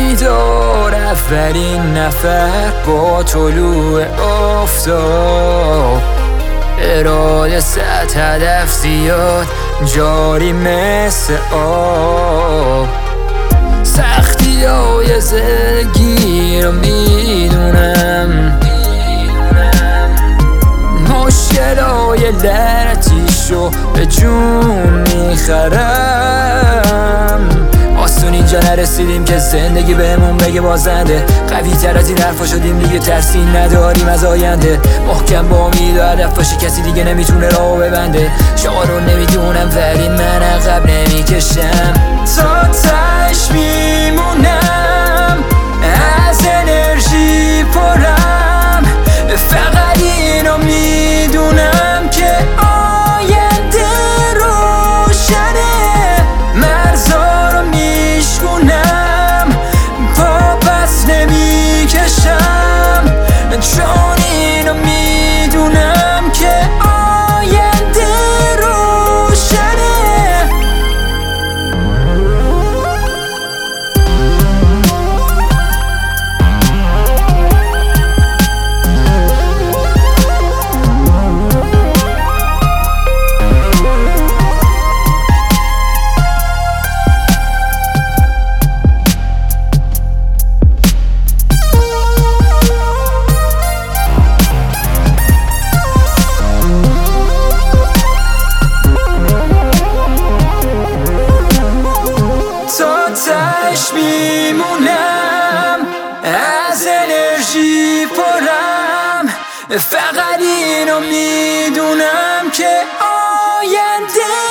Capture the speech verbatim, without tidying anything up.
شنیدار اولین نفر با طلوع آفتاب، اراده صد هدف زیاد جاری مثل آب. سختی های زندگی رو میدونم، مشکل های لعنتیشو به جون میخرم. آسون اینجا نرسیدیم که زندگی بهمون بگه بازنده، قوی تر از این حرفا شدیم دیگه، ترسی نداریم از آینده. محکم با امید و هدف باشه، کسی دیگه نمیتونه راهو ببنده. شما رو نمیدونم ولی من عقب نمیکشم، تا تهش میمونم، از انرژی پرم. فقط اینو میدونم که آینده روشنه، مرزا رو میشکنم، پا پس نمیکشم، چون اینو میدونم که آینده روشنه. تهش میمونم، از انرژی پرم. فقط اینو میدونم که آینده